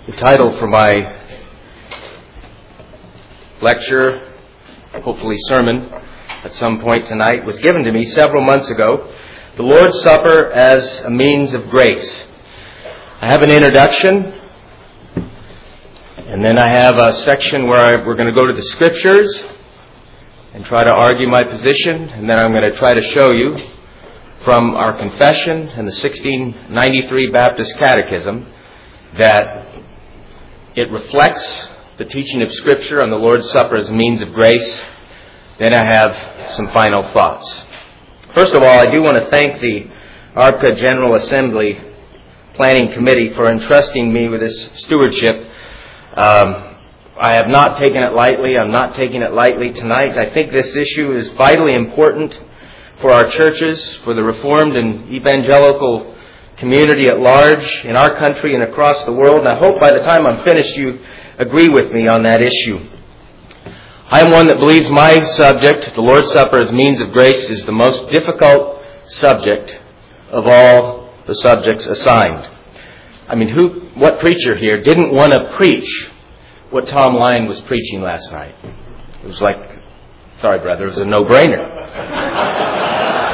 The title for my lecture, hopefully sermon, at some point tonight was given to me several months ago, The Lord's Supper as a Means of Grace. I have an introduction, and then I have a section where we're going to go to the Scriptures and try to argue my position, and then I'm going to try to show you from our confession and the 1693 Baptist Catechism that it reflects the teaching of Scripture on the Lord's Supper as a means of grace. Then I have some final thoughts. First of all, I do want to thank the ARPCA General Assembly Planning Committee for entrusting me with this stewardship. I have not taken it lightly. I'm not taking it lightly tonight. I think this issue is vitally important for our churches, for the Reformed and Evangelical community at large in our country and across the world. And I hope by the time I'm finished you agree with me on that issue. I am one that believes my subject, the Lord's Supper as means of grace, is the most difficult subject of all the subjects assigned. I mean, what preacher here didn't want to preach what Tom Lyon was preaching last night? It was like, sorry brother, it was a no-brainer.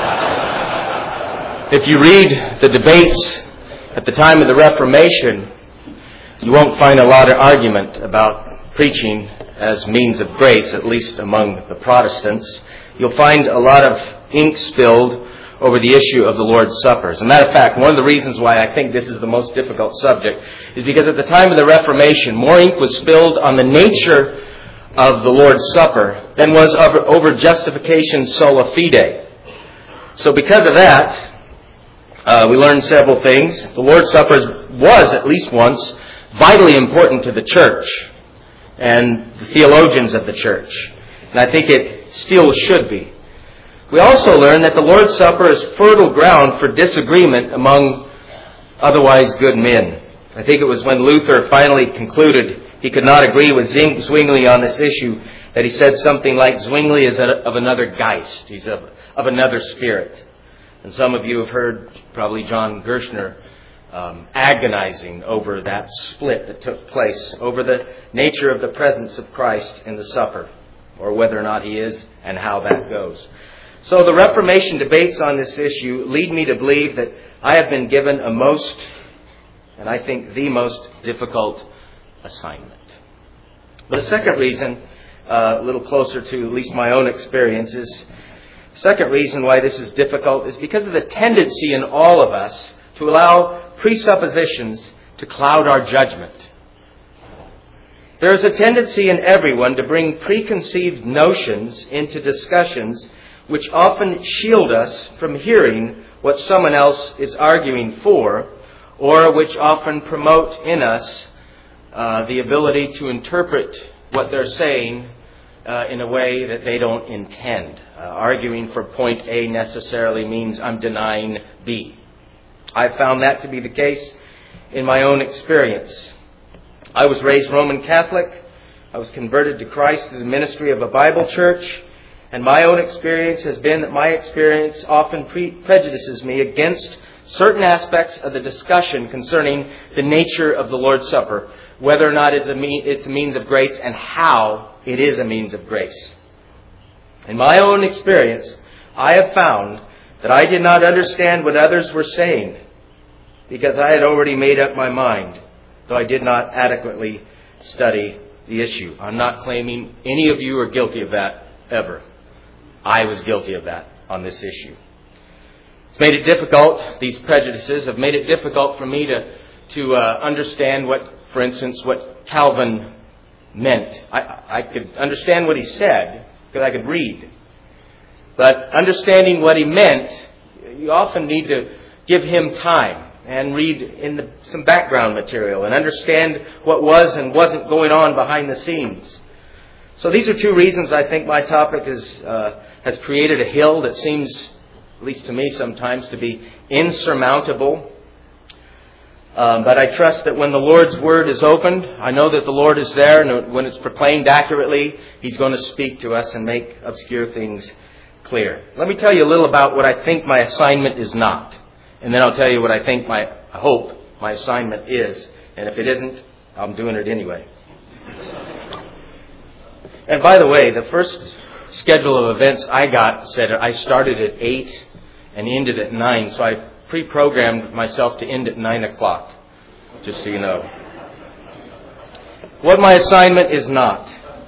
If you read the debates at the time of the Reformation, you won't find a lot of argument about preaching as means of grace, at least among the Protestants. You'll find a lot of ink spilled over the issue of the Lord's Supper. As a matter of fact, one of the reasons why I think this is the most difficult subject is because at the time of the Reformation, more ink was spilled on the nature of the Lord's Supper than was over justification sola fide. So because of that, we learned several things. The Lord's Supper was, at least once, vitally important to the church and the theologians of the church. And I think it still should be. We also learned that the Lord's Supper is fertile ground for disagreement among otherwise good men. I think it was when Luther finally concluded he could not agree with Zwingli on this issue that he said something like, Zwingli is of another Geist. He's of another spirit. And some of you have heard probably John Gershner agonizing over that split that took place, over the nature of the presence of Christ in the supper, or whether or not he is and how that goes. So the Reformation debates on this issue lead me to believe that I have been given a most, and I think the most difficult assignment. But a second reason, a little closer to at least my own experiences, second reason why this is difficult is because of the tendency in all of us to allow presuppositions to cloud our judgment. There is a tendency in everyone to bring preconceived notions into discussions which often shield us from hearing what someone else is arguing for, or which often promote in us the ability to interpret what they're saying in a way that they don't intend. Arguing for point A necessarily means I'm denying B. I found that to be the case in my own experience. I was raised Roman Catholic. I was converted to Christ through the ministry of a Bible church. And my own experience has been that my experience often prejudices me against certain aspects of the discussion concerning the nature of the Lord's Supper, whether or not it's a means of grace and how it is a means of grace. In my own experience, I have found that I did not understand what others were saying because I had already made up my mind, though I did not adequately study the issue. I'm not claiming any of you are guilty of that ever. I was guilty of that on this issue. It's made it difficult, these prejudices have made it difficult for me to understand for instance, what Calvin meant. I could understand what he said because I could read. But understanding what he meant, you often need to give him time and read some background material and understand what was and wasn't going on behind the scenes. So these are two reasons I think my topic has created a hill that seems, at least to me sometimes, to be insurmountable. But I trust that when the Lord's Word is opened, I know that the Lord is there, and when it's proclaimed accurately, He's going to speak to us and make obscure things clear. Let me tell you a little about what I think my assignment is not. And then I'll tell you what I hope my assignment is. And if it isn't, I'm doing it anyway. And by the way, the first schedule of events I got said I started at 8 and ended at 9, so I pre-programmed myself to end at 9 o'clock, just so you know. What my assignment is not.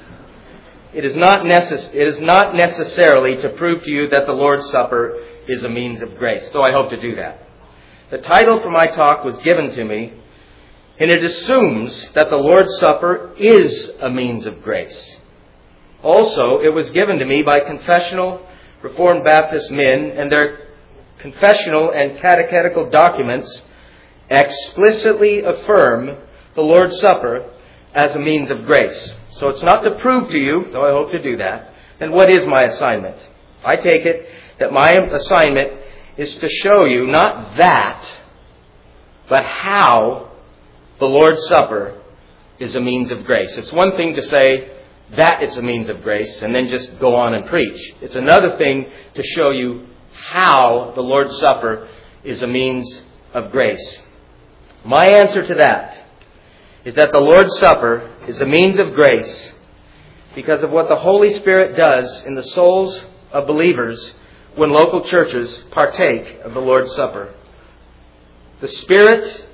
It is not necessarily to prove to you that the Lord's Supper is a means of grace, though I hope to do that. The title for my talk was given to me, and it assumes that the Lord's Supper is a means of grace. Also, it was given to me by confessional Reformed Baptist men, and their confessional and catechetical documents explicitly affirm the Lord's Supper as a means of grace. So it's not to prove to you, though I hope to do that. Then what is my assignment? I take it that my assignment is to show you not that, but how the Lord's Supper is a means of grace. It's one thing to say that it's a means of grace and then just go on and preach. It's another thing to show you how the Lord's Supper is a means of grace. My answer to that is that the Lord's Supper is a means of grace because of what the Holy Spirit does in the souls of believers when local churches partake of the Lord's Supper. The Spirit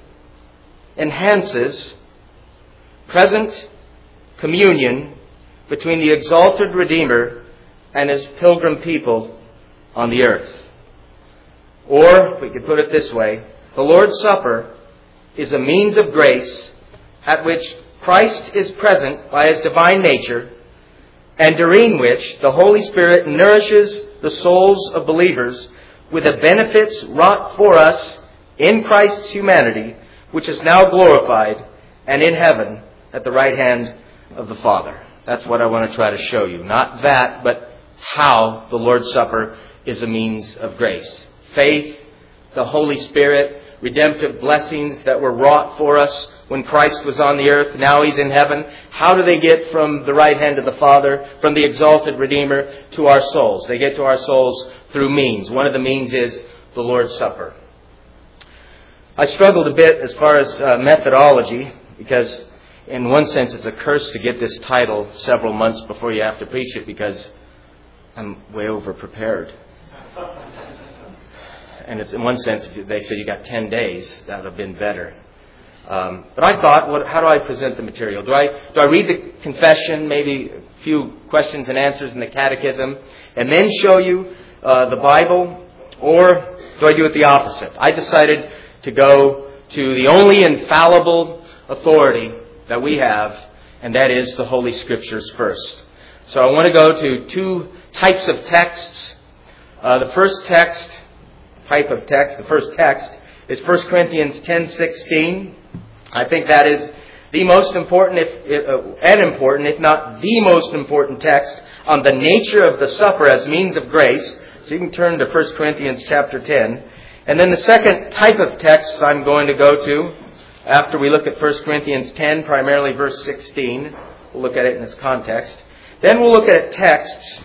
enhances present communion between the exalted Redeemer and His pilgrim people on the earth. Or, we could put it this way, the Lord's Supper is a means of grace at which Christ is present by His divine nature, and during which the Holy Spirit nourishes the souls of believers with the benefits wrought for us in Christ's humanity, which is now glorified and in heaven at the right hand of the Father. That's what I want to try to show you. Not that, but how the Lord's Supper is a means of grace. Faith, the Holy Spirit, redemptive blessings that were wrought for us when Christ was on the earth. Now He's in heaven. How do they get from the right hand of the Father, from the exalted Redeemer, to our souls? They get to our souls through means. One of the means is the Lord's Supper. I struggled a bit as far as methodology, because in one sense it's a curse to get this title several months before you have to preach it, because I'm way over prepared. And it's in one sense, they said you got 10 days. That would have been better. But I thought, how do I present the material? Do I read the confession, maybe a few questions and answers in the catechism, and then show you the Bible? Or do I do it the opposite? I decided to go to the only infallible authority that we have, and that is the Holy Scriptures first. So I want to go to two types of texts. The first text is 1 Corinthians 10:16. I think that is the most important, if not the most important text on the nature of the supper as means of grace. So you can turn to 1 Corinthians chapter 10. And then the second type of text I'm going to go to, after we look at 1 Corinthians 10, primarily verse 16, we'll look at it in its context. Then we'll look at texts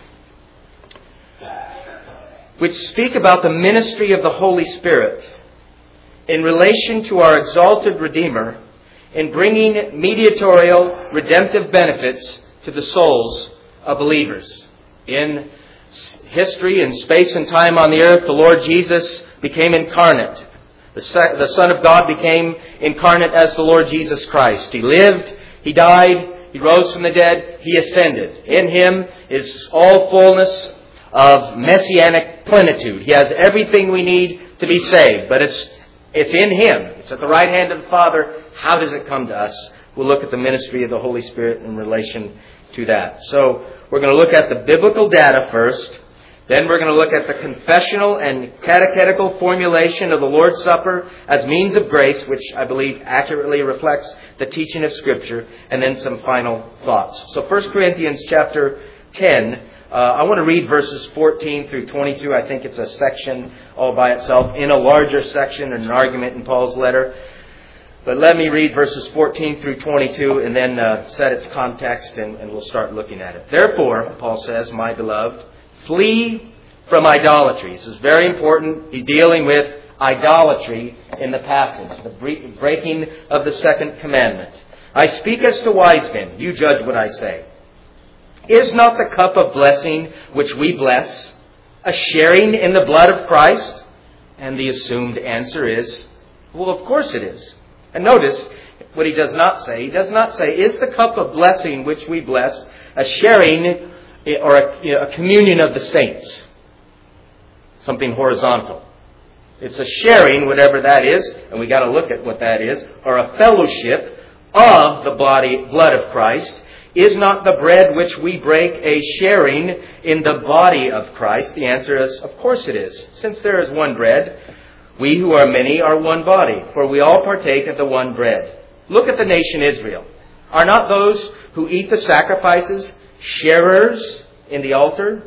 which speak about the ministry of the Holy Spirit in relation to our exalted Redeemer in bringing mediatorial redemptive benefits to the souls of believers. In history, in space and time on the earth, the Lord Jesus became incarnate. The Son of God became incarnate as the Lord Jesus Christ. He lived, He died, He rose from the dead, He ascended. In Him is all fullness of messianic plenitude. He has everything we need to be saved, but it's in Him. It's at the right hand of the Father. How does it come to us? We'll look at the ministry of the Holy Spirit in relation to that. So we're going to look at the biblical data first. Then we're going to look at the confessional and catechetical formulation of the Lord's Supper as means of grace, which I believe accurately reflects the teaching of Scripture, and then some final thoughts. So 1 Corinthians chapter 10, I want to read verses 14 through 22. I think it's a section all by itself in a larger section and an argument in Paul's letter. But let me read verses 14 through 22 and then set its context, and we'll start looking at it. Therefore, Paul says, my beloved, flee from idolatry. This is very important. He's dealing with idolatry in the passage, the breaking of the second commandment. I speak as to wise men. You judge what I say. Is not the cup of blessing which we bless a sharing in the blood of Christ? And the assumed answer is, well, of course it is. And notice what he does not say. He does not say, is the cup of blessing which we bless a sharing or a communion of the saints? Something horizontal. It's a sharing, whatever that is, and we got to look at what that is, or a fellowship of the blood of Christ. Is not the bread which we break a sharing in the body of Christ? The answer is, of course it is. Since there is one bread, we who are many are one body, for we all partake of the one bread. Look at the nation Israel. Are not those who eat the sacrifices sharers in the altar?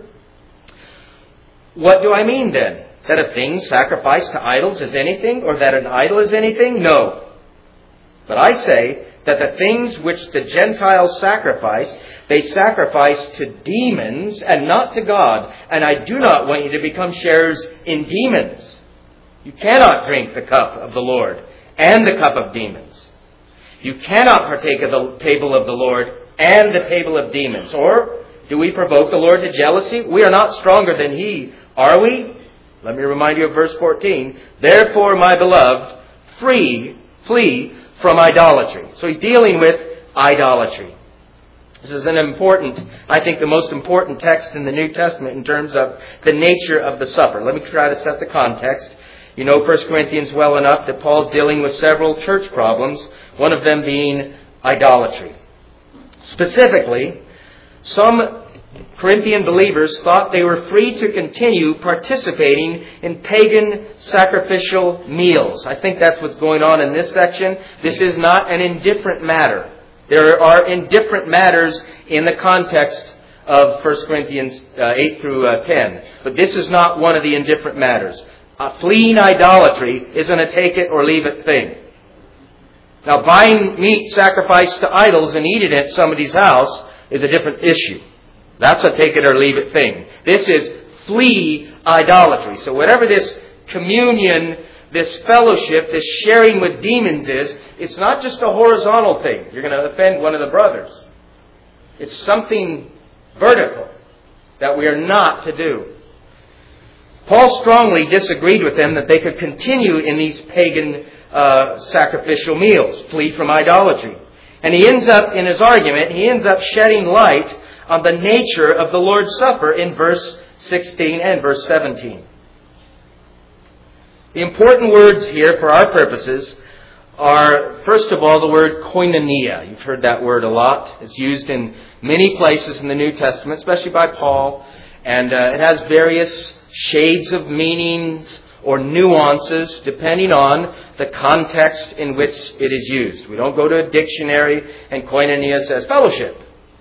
What do I mean then? That a thing sacrificed to idols is anything, or that an idol is anything? No. But I say that the things which the Gentiles sacrifice, they sacrifice to demons and not to God. And I do not want you to become sharers in demons. You cannot drink the cup of the Lord and the cup of demons. You cannot partake of the table of the Lord and the table of demons. Or do we provoke the Lord to jealousy? We are not stronger than He, are we? Let me remind you of verse 14. Therefore, my beloved, flee from idolatry. So he's dealing with idolatry. This is an important, I think the most important text in the New Testament in terms of the nature of the supper. Let me try to set the context. You know 1 Corinthians well enough that Paul's dealing with several church problems, one of them being idolatry. Specifically, some Corinthian believers thought they were free to continue participating in pagan sacrificial meals. I think that's what's going on in this section. This is not an indifferent matter. There are indifferent matters in the context of 1 Corinthians 8 through 10. But this is not one of the indifferent matters. Fleeing idolatry isn't a take it or leave it thing. Now, buying meat sacrificed to idols and eating it at somebody's house is a different issue. That's a take it or leave it thing. This is flee idolatry. So whatever this communion, this fellowship, this sharing with demons is, it's not just a horizontal thing. You're going to offend one of the brothers. It's something vertical that we are not to do. Paul strongly disagreed with them that they could continue in these pagan sacrificial meals, flee from idolatry. And he ends up, in his argument, shedding light on the nature of the Lord's Supper in verse 16 and verse 17. The important words here for our purposes are, first of all, the word koinonia. You've heard that word a lot. It's used in many places in the New Testament, especially by Paul. And it has various shades of meanings or nuances depending on the context in which it is used. We don't go to a dictionary and koinonia says fellowship.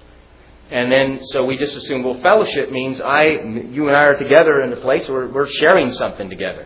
And then, so we just assume, well, fellowship means you and I are together in a place where we're sharing something together.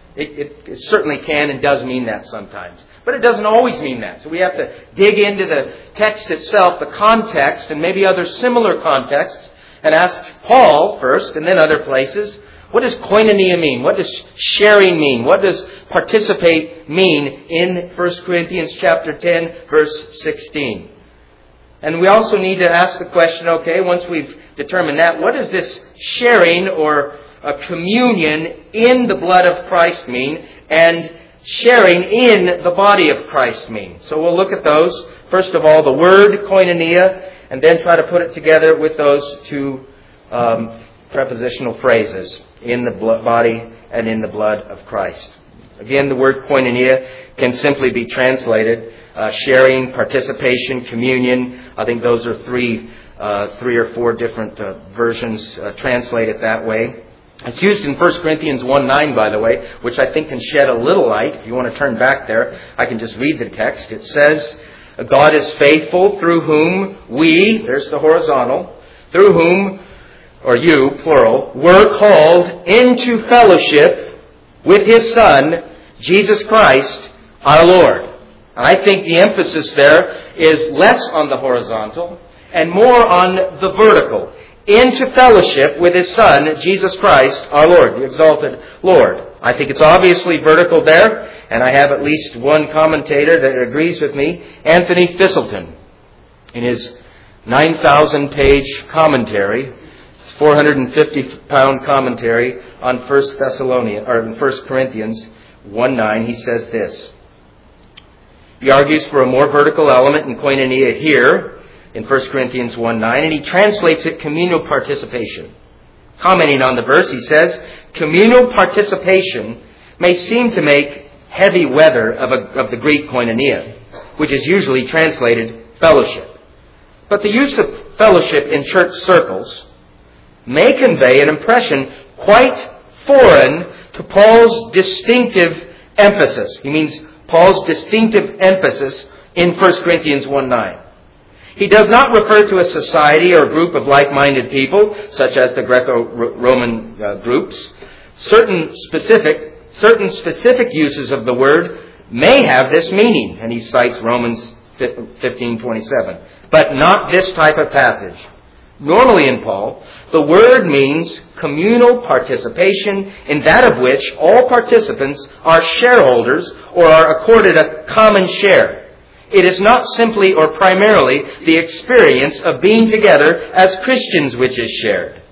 It certainly can and does mean that sometimes. But it doesn't always mean that. So we have to dig into the text itself, the context, and maybe other similar contexts, and ask Paul first, and then other places, what does koinonia mean? What does sharing mean? What does participate mean in 1 Corinthians chapter 10, verse 16? And we also need to ask the question, okay, once we've determined that, what does this sharing or a communion in the blood of Christ mean, and sharing in the body of Christ mean? So we'll look at those. First of all, the word koinonia, and then try to put it together with those two prepositional phrases, in the body and in the blood of Christ. Again, the word koinonia can simply be translated sharing, participation, communion. I think those are three or four different versions translate it that way. It's used in 1 Corinthians 1:9, by the way, which I think can shed a little light. If you want to turn back there, I can just read the text. It says, God is faithful, through whom we, there's the horizontal, through whom, or you, plural, were called into fellowship with His Son, Jesus Christ, our Lord. And I think the emphasis there is less on the horizontal and more on the vertical. Into fellowship with His Son, Jesus Christ, our Lord, the exalted Lord. I think it's obviously vertical there, and I have at least one commentator that agrees with me, Anthony Thistleton, in his 9,000-page commentary, 450-pound commentary on 1 Corinthians 1:9. He says this. He argues for a more vertical element in koinonia here in 1 Corinthians 1:9, and he translates it communal participation. Commenting on the verse, he says, communal participation may seem to make heavy weather of the Greek koinonia, which is usually translated fellowship. But the use of fellowship in church circles may convey an impression quite foreign to Paul's distinctive emphasis. He means Paul's distinctive emphasis in 1 Corinthians 1:9. He does not refer to a society or group of like-minded people, such as the Greco-Roman groups. Certain specific uses of the word may have this meaning, and he cites Romans 15:27. But not this type of passage. Normally in Paul, the word means communal participation in that of which all participants are shareholders or are accorded a common share. It is not simply or primarily the experience of being together as Christians which is shared,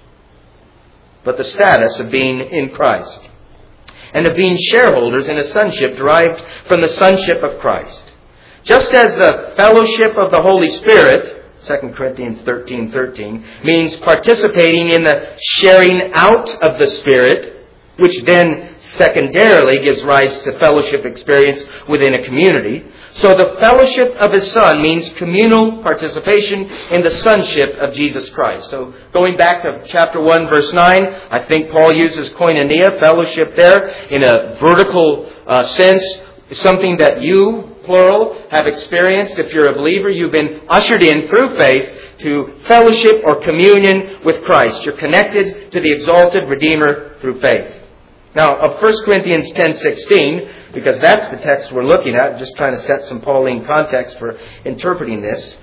but the status of being in Christ and of being shareholders in a sonship derived from the sonship of Christ. Just as the fellowship of the Holy Spirit, 2 Corinthians 13:13, means participating in the sharing out of the Spirit, which then secondarily gives rise to fellowship experience within a community, so the fellowship of His Son means communal participation in the sonship of Jesus Christ. So going back to chapter 1, verse 9, I think Paul uses koinonia, fellowship there, in a vertical sense, something that you, plural, have experienced. If you're a believer, you've been ushered in through faith to fellowship or communion with Christ. You're connected to the exalted Redeemer through faith. Now, of 1 Corinthians 10:16, because that's the text we're looking at, just trying to set some Pauline context for interpreting this,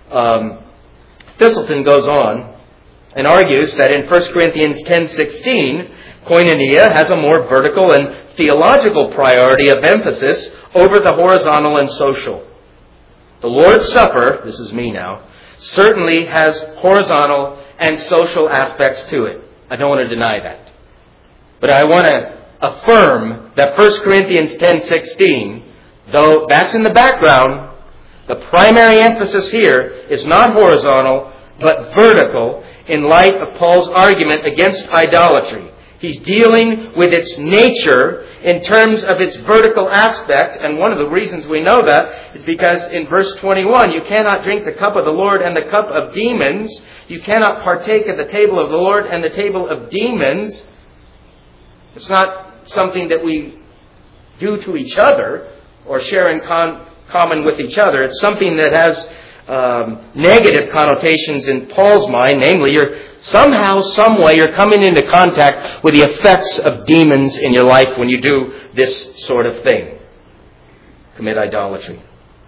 Thistleton goes on and argues that in 1 Corinthians 10:16, koinonia has a more vertical and theological priority of emphasis over the horizontal and social. The Lord's Supper, this is me now, certainly has horizontal and social aspects to it. I don't want to deny that. But I want to affirm that 1 Corinthians 10:16, though that's in the background, the primary emphasis here is not horizontal, but vertical in light of Paul's argument against idolatry. He's dealing with its nature in terms of its vertical aspect, and one of the reasons we know that is because in verse 21, you cannot drink the cup of the Lord and the cup of demons. You cannot partake of the table of the Lord and the table of demons. It's not something that we do to each other or share in common with each other. It's something that has negative connotations in Paul's mind. Namely, you're somehow, some way, you're coming into contact with the effects of demons in your life when you do this sort of thing. Commit idolatry.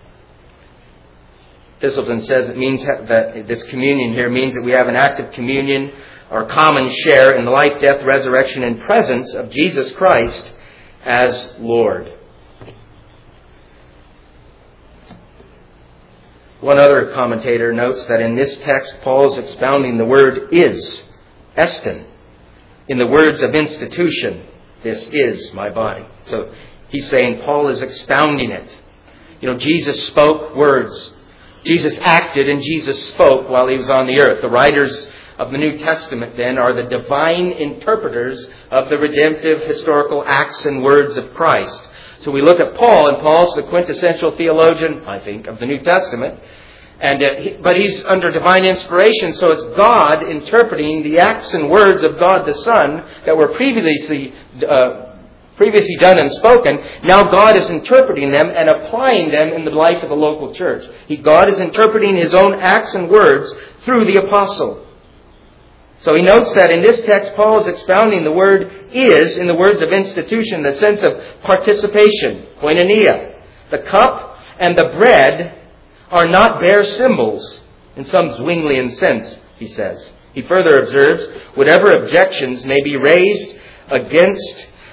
Thistleton says it means that this communion here means that we have an active communion or common share in the life, death, resurrection, and presence of Jesus Christ as Lord. One other commentator notes that in this text, Paul is expounding the word is, estin, in the words of institution. This is my body. So he's saying Paul is expounding it. You know, Jesus spoke words. Jesus acted and Jesus spoke while he was on the earth. The writers of the New Testament, then, are the divine interpreters of the redemptive historical acts and words of Christ. So we look at Paul, and Paul's the quintessential theologian, I think, of the New Testament. But he's under divine inspiration, so it's God interpreting the acts and words of God the Son that were previously done and spoken. Now God is interpreting them and applying them in the life of the local church. God is interpreting His own acts and words through the apostle. So he notes that in this text, Paul is expounding the word is in the words of institution, the sense of participation, koinonia. The cup and the bread are not bare symbols in some Zwinglian sense, he says. He further observes, whatever objections may be raised against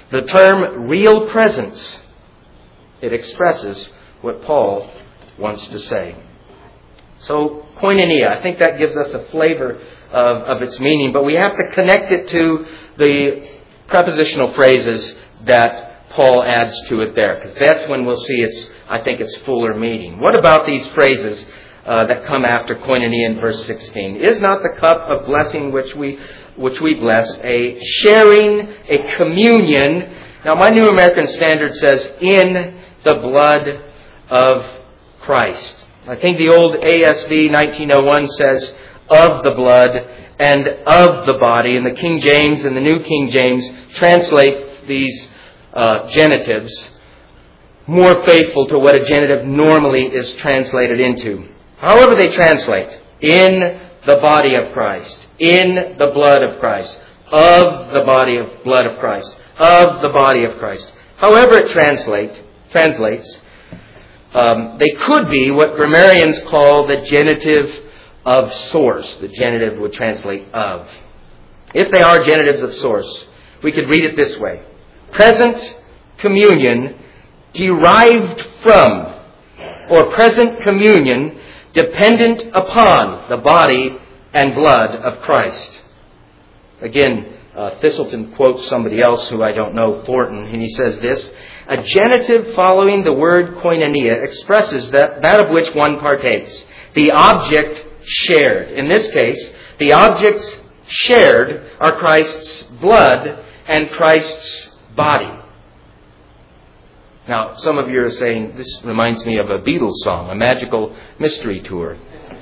The term real presence, it expresses what Paul wants to say. So, koinonia, I think that gives us a flavor of its meaning, but we have to connect it to the prepositional phrases that Paul adds to it there, because that's when we'll see its fuller meaning. What about these phrases that come after koinonia in verse 16? Is not the cup of blessing which we bless a sharing, a communion? Now, my New American Standard says, in the blood of Christ. I think the old ASV 1901 says, of the blood and of the body. And the King James and the New King James translate these genitives more faithful to what a genitive normally is translated into. However they translate, in the body of Christ, in the blood of Christ, of the body of blood of Christ, of the body of Christ. However it translates, they could be what grammarians call the genitive of source. The genitive would translate of. If they are genitives of source, we could read it this way. Present communion derived from, or present communion dependent upon the body and blood of Christ. Again, Thistleton quotes somebody else who I don't know, Thornton, and he says this: a genitive following the word koinonia expresses that of which one partakes, the object shared. In this case, the objects shared are Christ's blood and Christ's body. Now, some of you are saying, this reminds me of a Beatles song, A Magical Mystery Tour.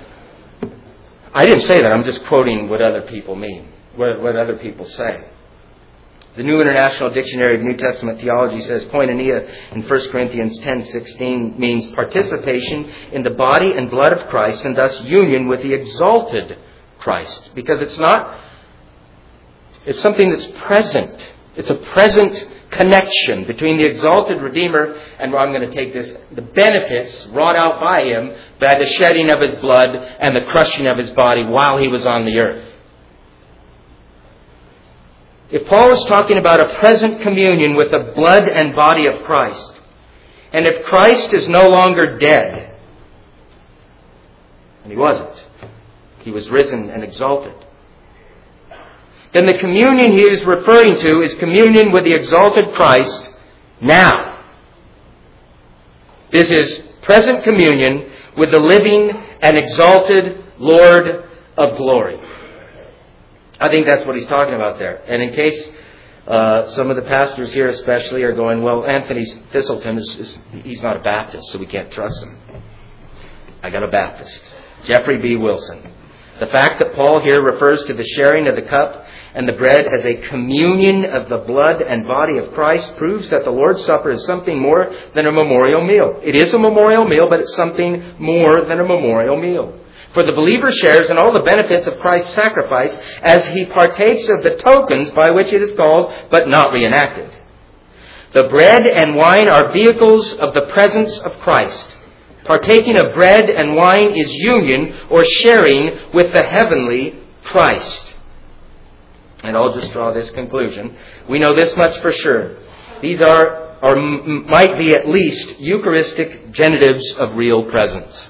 I didn't say that. I'm just quoting what other people mean, what other people say. The New International Dictionary of New Testament Theology says koinonia in 1 Corinthians 10:16 means participation in the body and blood of Christ, and thus union with the exalted Christ. Because it's something that's present. It's a present connection between the exalted Redeemer and, I'm going to take this, the benefits wrought out by Him by the shedding of His blood and the crushing of His body while He was on the earth. If Paul is talking about a present communion with the blood and body of Christ, and if Christ is no longer dead, and He wasn't, He was risen and exalted, then the communion he is referring to is communion with the exalted Christ now. This is present communion with the living and exalted Lord of glory. I think that's what he's talking about there. And in case some of the pastors here especially are going, well, Anthony Thistleton, he's not a Baptist, so we can't trust him. I got a Baptist. Jeffrey B. Wilson. The fact that Paul here refers to the sharing of the cup and the bread as a communion of the blood and body of Christ proves that the Lord's Supper is something more than a memorial meal. It is a memorial meal, but it's something more than a memorial meal. For the believer shares in all the benefits of Christ's sacrifice as he partakes of the tokens by which it is called, but not reenacted. The bread and wine are vehicles of the presence of Christ. Partaking of bread and wine is union or sharing with the heavenly Christ. And I'll just draw this conclusion. We know this much for sure. These are, or might be at least, Eucharistic genitives of real presence.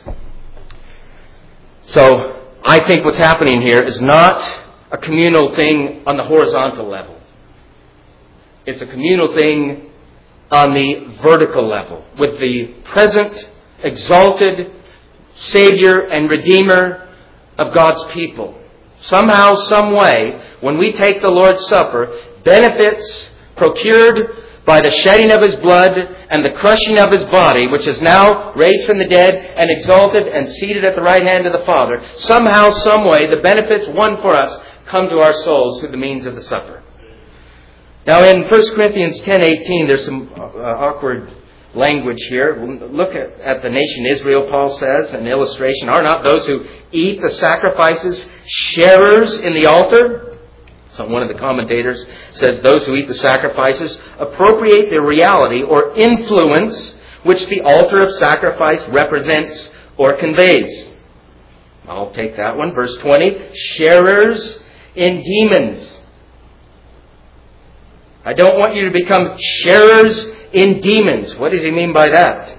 So, I think what's happening here is not a communal thing on the horizontal level. It's a communal thing on the vertical level, with the present, exalted Savior and Redeemer of God's people. Somehow, some way, when we take the Lord's Supper, benefits procured by the shedding of His blood and the crushing of His body, which is now raised from the dead and exalted and seated at the right hand of the Father, somehow, some way, the benefits won for us come to our souls through the means of the supper. Now, in 1 Corinthians 10:18, there's some awkward language here. Look at the nation Israel, Paul says, an illustration. Are not those who eat the sacrifices sharers in the altar? So one of the commentators says those who eat the sacrifices appropriate the reality or influence which the altar of sacrifice represents or conveys. I'll take that one. Verse 20, sharers in demons. I don't want you to become sharers in demons. What does he mean by that?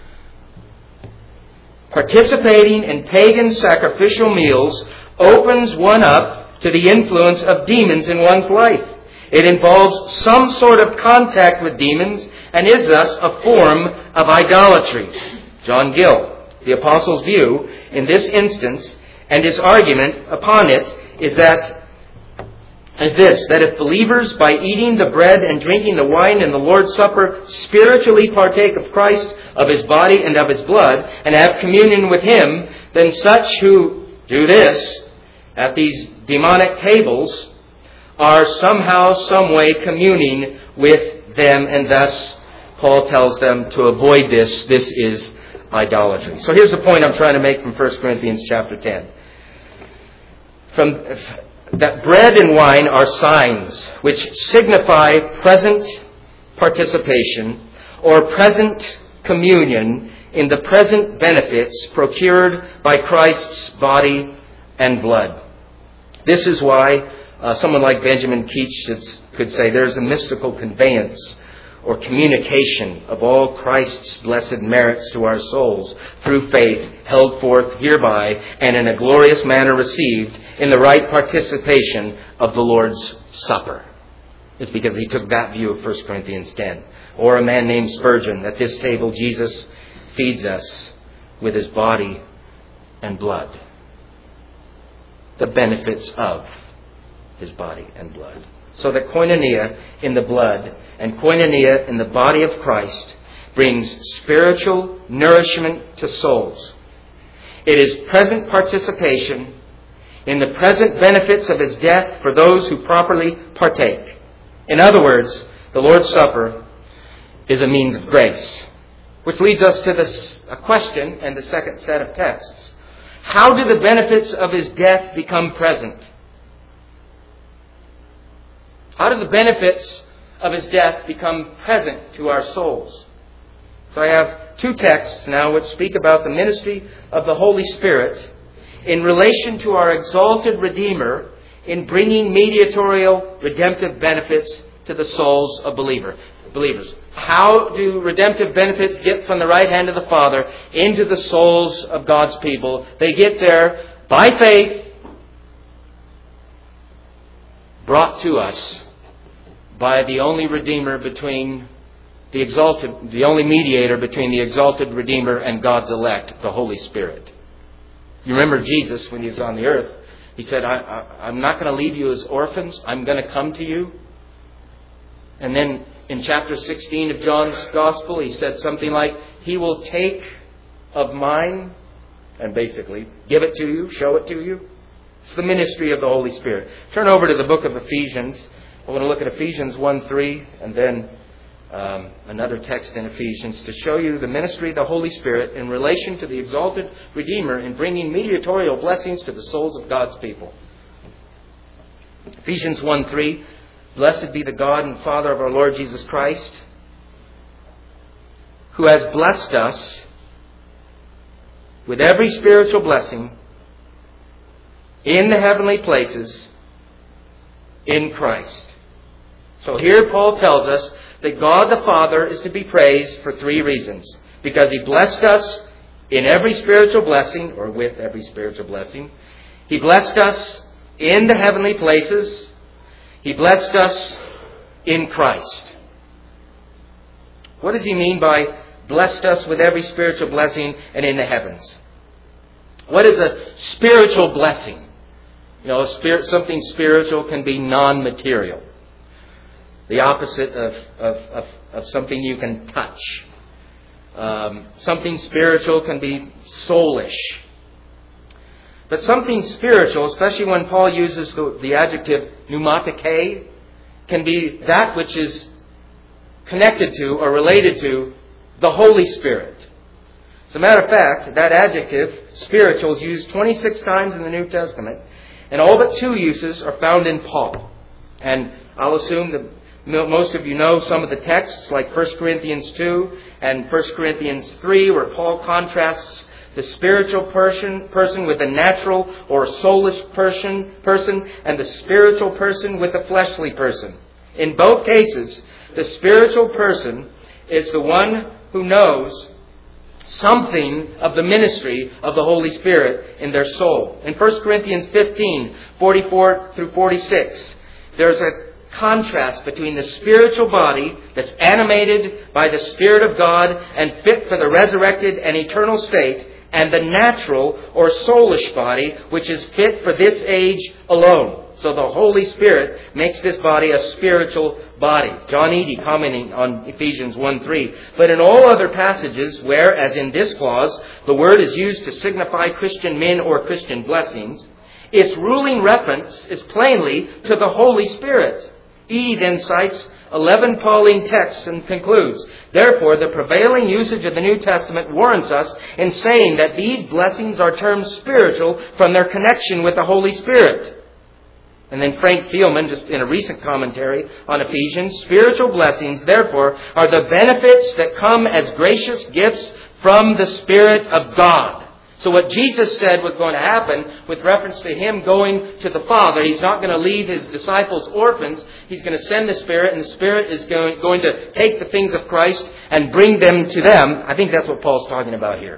Participating in pagan sacrificial meals opens one up to the influence of demons in one's life. It involves some sort of contact with demons and is thus a form of idolatry. John Gill, the Apostle's view in this instance, and his argument upon it is that if believers, by eating the bread and drinking the wine in the Lord's Supper, spiritually partake of Christ, of His body and of His blood, and have communion with Him, then such who do this at these demonic tables are somehow, some way communing with them, and thus Paul tells them to avoid this. This is idolatry. So here's the point I'm trying to make from 1 Corinthians chapter 10. That bread and wine are signs which signify present participation or present communion in the present benefits procured by Christ's body and blood. This is why someone like Benjamin Keach could say there's a mystical conveyance or communication of all Christ's blessed merits to our souls through faith, held forth hereby and in a glorious manner received in the right participation of the Lord's Supper. It's because he took that view of 1 Corinthians 10. Or a man named Spurgeon, at this table Jesus feeds us with His body and blood. The benefits of His body and blood. So that koinonia in the blood and koinonia in the body of Christ brings spiritual nourishment to souls. It is present participation in the present benefits of His death for those who properly partake. In other words, the Lord's Supper is a means of grace. Which leads us to a question and the second set of texts. How do the benefits of His death become present? How do the benefits of His death become present to our souls? So I have two texts now which speak about the ministry of the Holy Spirit in relation to our exalted Redeemer in bringing mediatorial redemptive benefits to the souls of believers. How do redemptive benefits get from the right hand of the Father into the souls of God's people? They get there by faith, brought to us by the only Redeemer between the only mediator between the exalted Redeemer and God's elect, the Holy Spirit. You remember Jesus when He was on the earth. He said, I'm not going to leave you as orphans. I'm going to come to you. And then in chapter 16 of John's Gospel, He said something like, He will take of mine and basically give it to you, show it to you. It's the ministry of the Holy Spirit. Turn over to the book of Ephesians. I want to look at Ephesians 1:3 and then another text in Ephesians to show you the ministry of the Holy Spirit in relation to the exalted Redeemer in bringing mediatorial blessings to the souls of God's people. Ephesians 1:3, Blessed be the God and Father of our Lord Jesus Christ, who has blessed us with every spiritual blessing in the heavenly places in Christ. So here Paul tells us that God the Father is to be praised for three reasons. Because He blessed us in every spiritual blessing, or with every spiritual blessing. He blessed us in the heavenly places. He blessed us in Christ. What does he mean by blessed us with every spiritual blessing and in the heavens? What is a spiritual blessing? You know, something spiritual can be non-material. The opposite of something you can touch. Something spiritual can be soulish. But something spiritual, especially when Paul uses the adjective pneumatike, can be that which is connected to or related to the Holy Spirit. As a matter of fact, that adjective, spiritual, is used 26 times in the New Testament, and all but 2 uses are found in Paul. And I'll assume that most of you know some of the texts, like 1 Corinthians 2 and 1 Corinthians 3, where Paul contrasts the spiritual person with the natural or soulish person, and the spiritual person with the fleshly person. In both cases, the spiritual person is the one who knows something of the ministry of the Holy Spirit in their soul. In 1 Corinthians 15, 44 through 46, there's a contrast between the spiritual body that's animated by the Spirit of God and fit for the resurrected and eternal state, and the natural or soulish body, which is fit for this age alone. So the Holy Spirit makes this body a spiritual body. John Eadie commenting on Ephesians 1:3. But in all other passages where, as in this clause, the word is used to signify Christian men or Christian blessings, its ruling reference is plainly to the Holy Spirit. Eadie then cites 11 Pauline texts and concludes, therefore, the prevailing usage of the New Testament warrants us in saying that these blessings are termed spiritual from their connection with the Holy Spirit. And then Frank Thielman, just in a recent commentary on Ephesians, spiritual blessings, therefore, are the benefits that come as gracious gifts from the Spirit of God. So what Jesus said was going to happen with reference to Him going to the Father, He's not going to leave His disciples orphans. He's going to send the Spirit, and the Spirit is going to take the things of Christ and bring them to them. I think that's what Paul's talking about here.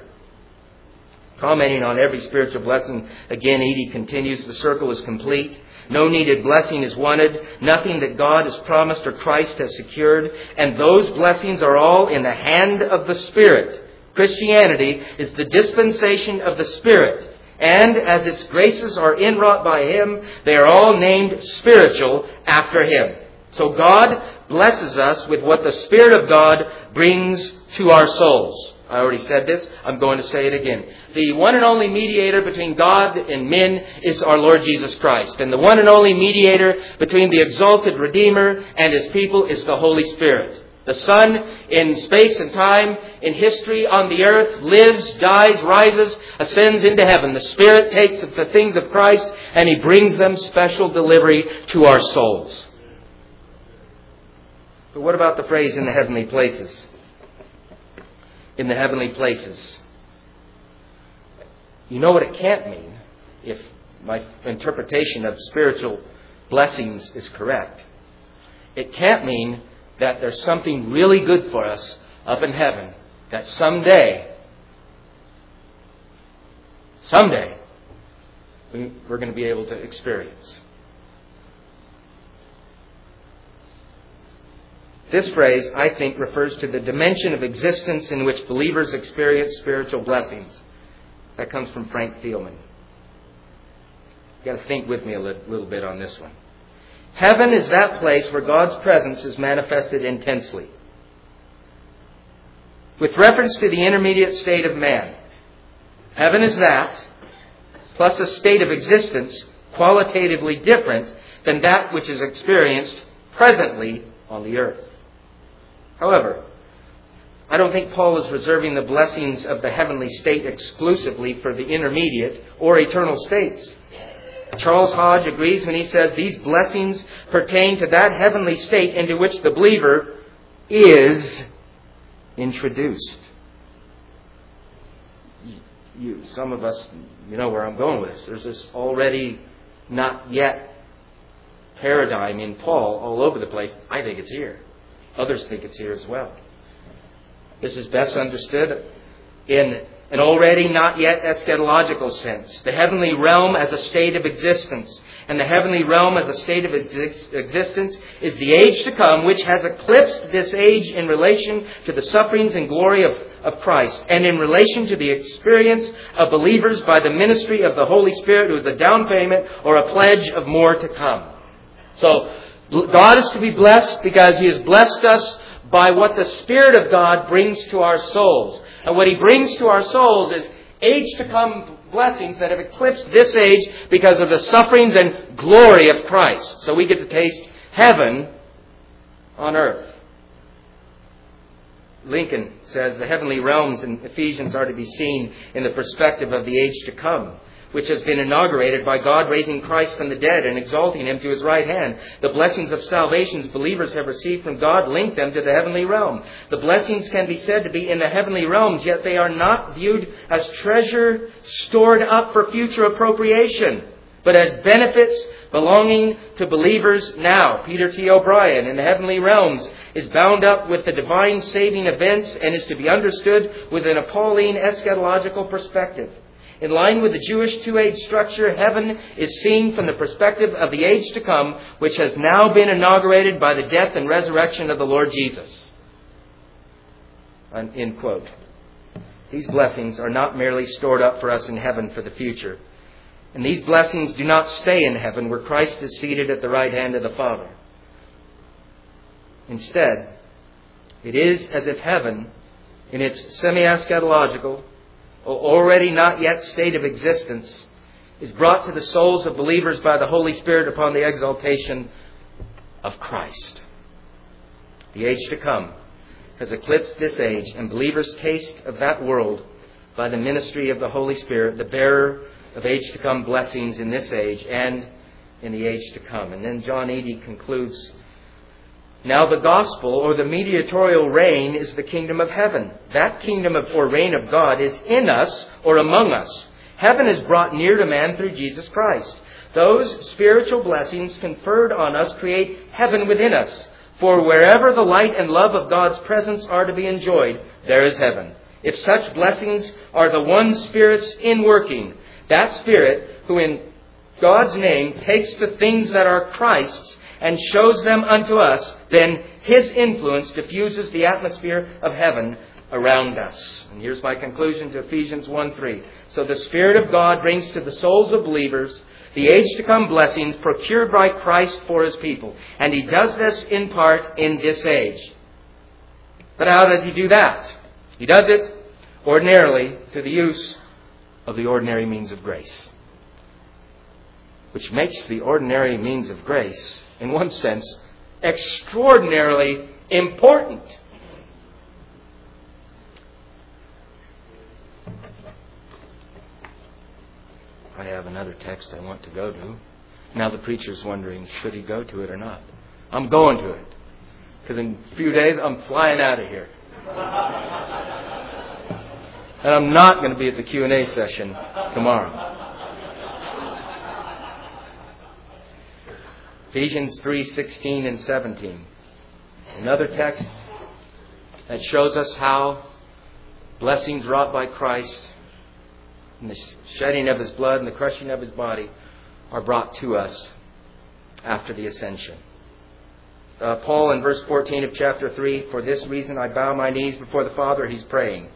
Commenting on every spiritual blessing, again, Eadie continues, the circle is complete. No needed blessing is wanted. Nothing that God has promised or Christ has secured. And those blessings are all in the hand of the Spirit. Christianity is the dispensation of the Spirit. And as its graces are inwrought by Him, they are all named spiritual after Him. So God blesses us with what the Spirit of God brings to our souls. I already said this. I'm going to say it again. The one and only mediator between God and men is our Lord Jesus Christ. And the one and only mediator between the exalted Redeemer and His people is the Holy Spirit. The Son in space and time, in history, on the earth, lives, dies, rises, ascends into heaven. The Spirit takes the things of Christ and He brings them special delivery to our souls. But what about the phrase in the heavenly places? In the heavenly places. You know what it can't mean, if my interpretation of spiritual blessings is correct. It can't mean that there's something really good for us up in heaven that someday, we're going to be able to experience. This phrase, I think, refers to the dimension of existence in which believers experience spiritual blessings. That comes from Frank Thielman. You've got to think with me a little bit on this one. Heaven is that place where God's presence is manifested intensely. With reference to the intermediate state of man, heaven is that, plus a state of existence qualitatively different than that which is experienced presently on the earth. However, I don't think Paul is reserving the blessings of the heavenly state exclusively for the intermediate or eternal states. Charles Hodge agrees when he says these blessings pertain to that heavenly state into which the believer is introduced. Some of us, you know where I'm going with this. There's this already not yet paradigm in Paul all over the place. I think it's here. Others think it's here as well. This is best understood in an already not yet eschatological sense. The heavenly realm as a state of existence. And the heavenly realm as a state of existence is the age to come, which has eclipsed this age in relation to the sufferings and glory of Christ, and in relation to the experience of believers by the ministry of the Holy Spirit, who is a down payment or a pledge of more to come. So, God is to be blessed because He has blessed us by what the Spirit of God brings to our souls. And what He brings to our souls is age-to-come blessings that have eclipsed this age because of the sufferings and glory of Christ. So we get to taste heaven on earth. Lincoln says the heavenly realms in Ephesians are to be seen in the perspective of the age to come, which has been inaugurated by God raising Christ from the dead and exalting Him to His right hand. The blessings of salvation believers have received from God link them to the heavenly realm. The blessings can be said to be in the heavenly realms, yet they are not viewed as treasure stored up for future appropriation. but as benefits belonging to believers now. Peter T. O'Brien in the Heavenly Realms is bound up with the divine saving events and is to be understood with an Pauline eschatological perspective. In line with the Jewish two-age structure, heaven is seen from the perspective of the age to come, which has now been inaugurated by the death and resurrection of the Lord Jesus. End quote. These blessings are not merely stored up for us in heaven for the future. And these blessings do not stay in heaven where Christ is seated at the right hand of the Father. Instead, it is as if heaven, in its semi-eschatological, already not yet state of existence, is brought to the souls of believers by the Holy Spirit upon the exaltation of Christ. The age to come has eclipsed this age, and believers taste of that world by the ministry of the Holy Spirit, the bearer of age to come blessings in this age and in the age to come. And then John Eadie concludes, now the gospel, or the mediatorial reign, is the kingdom of heaven. That kingdom or reign of God is in us or among us. Heaven is brought near to man through Jesus Christ. Those spiritual blessings conferred on us create heaven within us. For wherever the light and love of God's presence are to be enjoyed, there is heaven. If such blessings are the one Spirit's in working, that Spirit who in God's name takes the things that are Christ's and shows them unto us, then His influence diffuses the atmosphere of heaven around us. And here's my conclusion to Ephesians 1:3. So the Spirit of God brings to the souls of believers the age to come blessings procured by Christ for His people. And He does this in part in this age. But how does He do that? He does it ordinarily through the use of the ordinary means of grace. Which makes the ordinary means of grace, in one sense, extraordinarily important. I have another text I want to go to. Now the preacher's wondering, should he go to it or not? I'm going to it. Because in a few days I'm flying out of here. And I'm not going to be at the Q&A session tomorrow. Ephesians 3:16 and 17. Another text that shows us how blessings wrought by Christ and the shedding of His blood and the crushing of His body are brought to us after the ascension. Paul in verse 14 of chapter 3, for this reason I bow my knees before the Father. He's praying.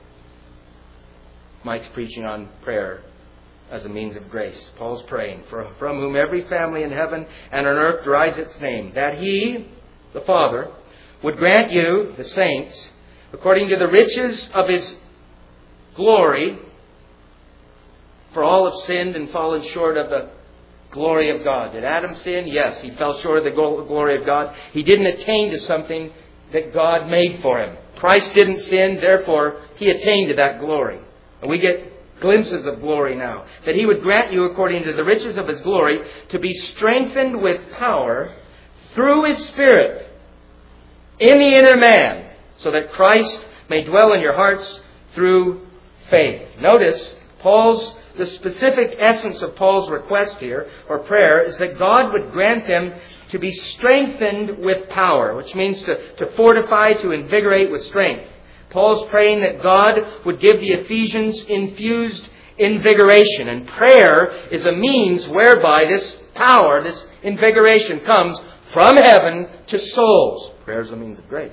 Mike's preaching on prayer as a means of grace. Paul's praying, from whom every family in heaven and on earth derives its name, that He, the Father, would grant you, the saints, according to the riches of His glory, for all have sinned and fallen short of the glory of God. Did Adam sin? Yes, he fell short of the glory of God. He didn't attain to something that God made for him. Christ didn't sin, therefore He attained to that glory. And we get glimpses of glory now. That He would grant you, according to the riches of His glory, to be strengthened with power through His Spirit in the inner man, so that Christ may dwell in your hearts through faith. Notice, the specific essence of Paul's request here, or prayer, is that God would grant them to be strengthened with power, which means to fortify, to invigorate with strength. Paul's praying that God would give the Ephesians infused invigoration. And prayer is a means whereby this power, this invigoration comes from heaven to souls. Prayer is a means of grace.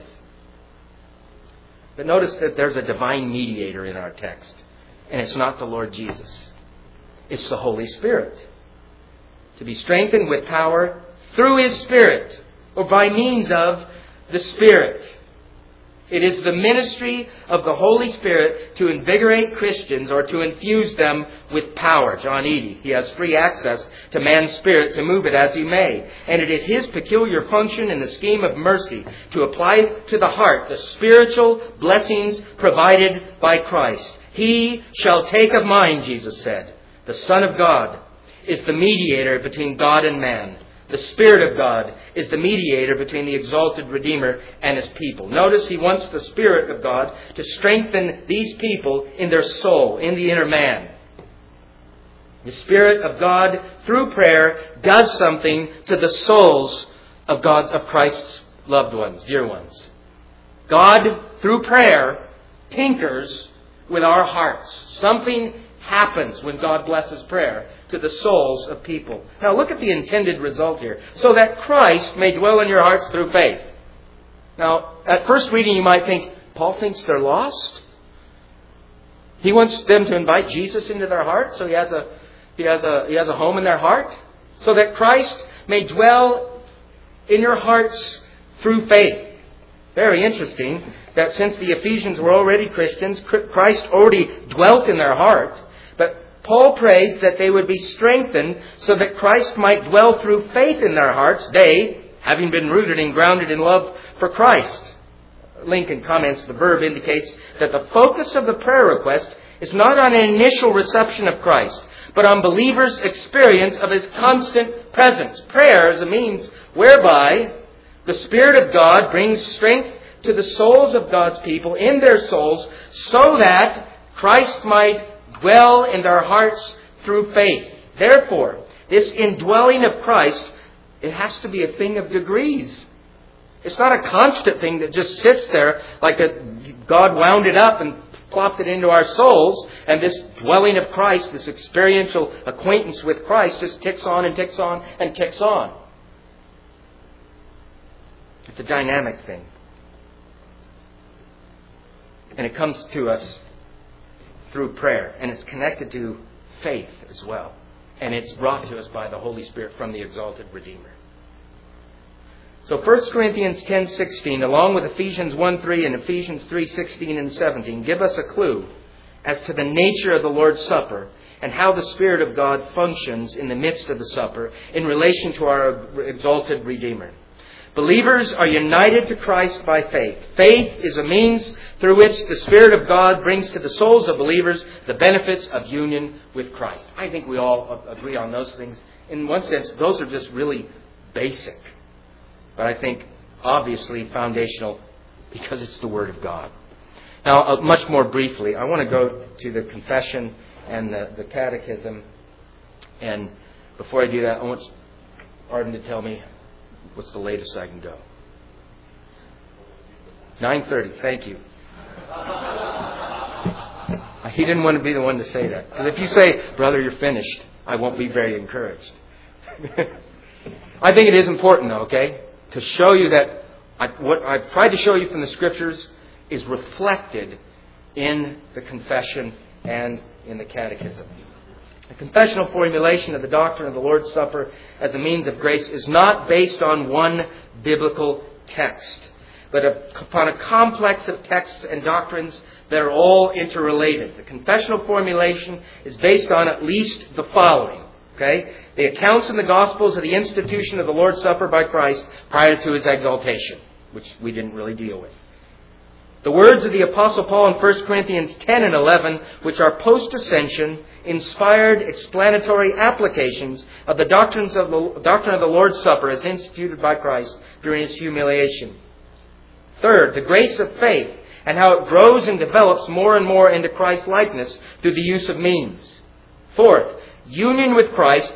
But notice that there's a divine mediator in our text. And it's not the Lord Jesus. It's the Holy Spirit. To be strengthened with power through His Spirit, or by means of the Spirit. It is the ministry of the Holy Spirit to invigorate Christians or to infuse them with power. John Eadie, he has free access to man's spirit to move it as he may. And it is His peculiar function in the scheme of mercy to apply to the heart the spiritual blessings provided by Christ. He shall take of mine, Jesus said. The Son of God is the mediator between God and man. The Spirit of God is the mediator between the exalted Redeemer and His people. Notice He wants the Spirit of God to strengthen these people in their soul, in the inner man. The Spirit of God, through prayer, does something to the souls of Christ's loved ones, dear ones. God, through prayer, tinkers with our hearts. Something happens when God blesses prayer to the souls of people. Now look at the intended result here. So that Christ may dwell in your hearts through faith. Now, at first reading you might think, Paul thinks they're lost? He wants them to invite Jesus into their heart, so he has a home in their heart? So that Christ may dwell in your hearts through faith. Very interesting that since the Ephesians were already Christians, Christ already dwelt in their heart. But Paul prays that they would be strengthened so that Christ might dwell through faith in their hearts, they, having been rooted and grounded in love for Christ. Lincoln comments the verb indicates that the focus of the prayer request is not on an initial reception of Christ, but on believers' experience of His constant presence. Prayer is a means whereby the Spirit of God brings strength to the souls of God's people in their souls so that Christ might dwell in their hearts through faith. Therefore, this indwelling of Christ, it has to be a thing of degrees. It's not a constant thing that just sits there like God wound it up and plopped it into our souls, and this dwelling of Christ, this experiential acquaintance with Christ just ticks on and ticks on and ticks on. It's a dynamic thing. And it comes to us through prayer, and it's connected to faith as well. And it's brought to us by the Holy Spirit from the exalted Redeemer. So 1 Corinthians 10:16, along with Ephesians 1:3 and Ephesians 3:16 and 17, give us a clue as to the nature of the Lord's Supper and how the Spirit of God functions in the midst of the supper in relation to our exalted Redeemer. Believers are united to Christ by faith. Faith is a means through which the Spirit of God brings to the souls of believers the benefits of union with Christ. I think we all agree on those things. In one sense, those are just really basic. But I think obviously foundational because it's the Word of God. Now, much more briefly, I want to go to the confession and the catechism. And before I do that, I want Arden to tell me what's the latest I can go. 9:30. Thank you. He didn't want to be the one to say that. Because if you say, brother, you're finished, I won't be very encouraged. I think it is important, though, okay, to show you that what I've tried to show you from the Scriptures is reflected in the confession and in the catechism. The confessional formulation of the doctrine of the Lord's Supper as a means of grace is not based on one biblical text, but upon a complex of texts and doctrines that are all interrelated. The confessional formulation is based on at least the following. Okay? The accounts in the Gospels of the institution of the Lord's Supper by Christ prior to His exaltation, which we didn't really deal with. The words of the Apostle Paul in 1 Corinthians 10 and 11, which are post-ascension, inspired explanatory applications of the doctrine of the Lord's Supper as instituted by Christ during His humiliation. Third, the grace of faith and how it grows and develops more and more into Christ's likeness through the use of means. Fourth, union with Christ,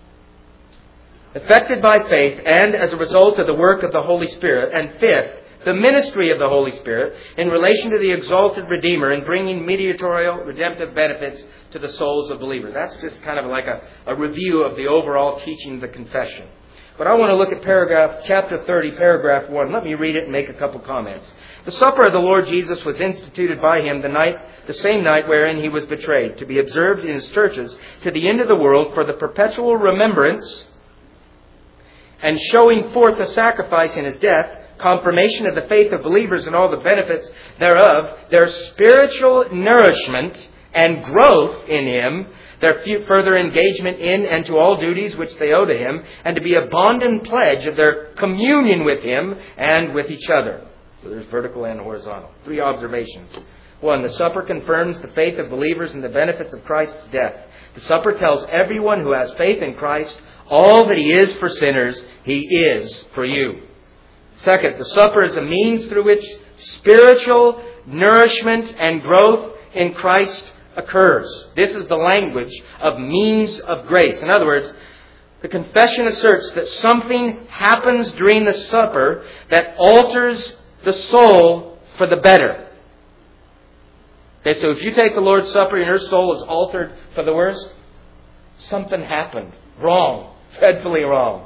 effected by faith and as a result of the work of the Holy Spirit. And fifth, the ministry of the Holy Spirit in relation to the exalted Redeemer in bringing mediatorial redemptive benefits to the souls of believers. That's just kind of like a review of the overall teaching of the confession. But I want to look at chapter 30, paragraph 1. Let me read it and make a couple comments. The supper of the Lord Jesus was instituted by Him the same night wherein He was betrayed, to be observed in His churches to the end of the world for the perpetual remembrance and showing forth the sacrifice in His death, confirmation of the faith of believers and all the benefits thereof, their spiritual nourishment and growth in Him, their further engagement in and to all duties which they owe to Him, and to be a bond and pledge of their communion with Him and with each other. So there's vertical and horizontal. 3 observations. 1, the supper confirms the faith of believers and the benefits of Christ's death. The supper tells everyone who has faith in Christ all that He is for sinners, He is for you. Second, the supper is a means through which spiritual nourishment and growth in Christ occurs. This is the language of means of grace. In other words, the confession asserts that something happens during the supper that alters the soul for the better. Okay, so if you take the Lord's Supper and your soul is altered for the worse, something happened. Wrong. Dreadfully wrong.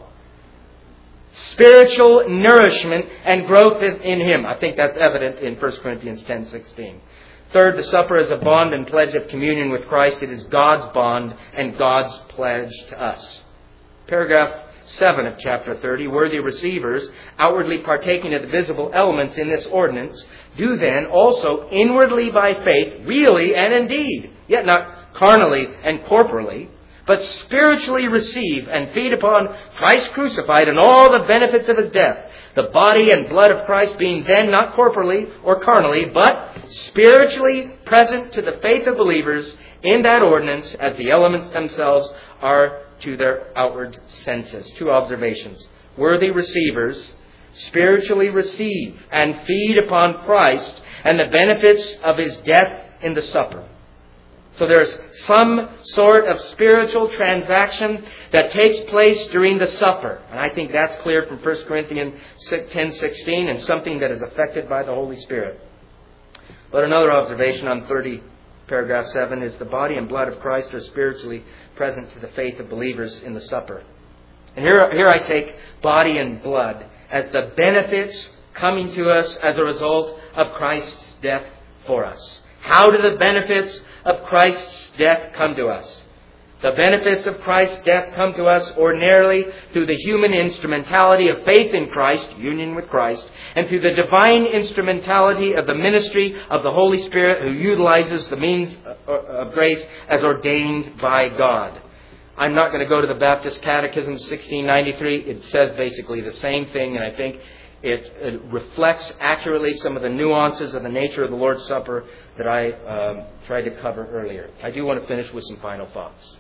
Spiritual nourishment and growth in Him. I think that's evident in 1 Corinthians 10:16. Third, the supper is a bond and pledge of communion with Christ. It is God's bond and God's pledge to us. Paragraph 7 of chapter 30. Worthy receivers, outwardly partaking of the visible elements in this ordinance, do then also inwardly by faith, really and indeed, yet not carnally and corporally, but spiritually receive and feed upon Christ crucified and all the benefits of His death, the body and blood of Christ being then not corporally or carnally, but spiritually present to the faith of believers in that ordinance as the elements themselves are to their outward senses. Two observations. Worthy receivers spiritually receive and feed upon Christ and the benefits of His death in the supper. So there's some sort of spiritual transaction that takes place during the supper. And I think that's clear from 1 Corinthians 10:16 and something that is affected by the Holy Spirit. But another observation on 30, paragraph 7, is the body and blood of Christ are spiritually present to the faith of believers in the supper. And here I take body and blood as the benefits coming to us as a result of Christ's death for us. How do the benefits of Christ's death come to us? The benefits of Christ's death come to us ordinarily through the human instrumentality of faith in Christ, union with Christ, and through the divine instrumentality of the ministry of the Holy Spirit who utilizes the means of grace as ordained by God. I'm not going to go to the Baptist Catechism 1693. It says basically the same thing, and I think it reflects accurately some of the nuances of the nature of the Lord's Supper that I tried to cover earlier. I do want to finish with some final thoughts.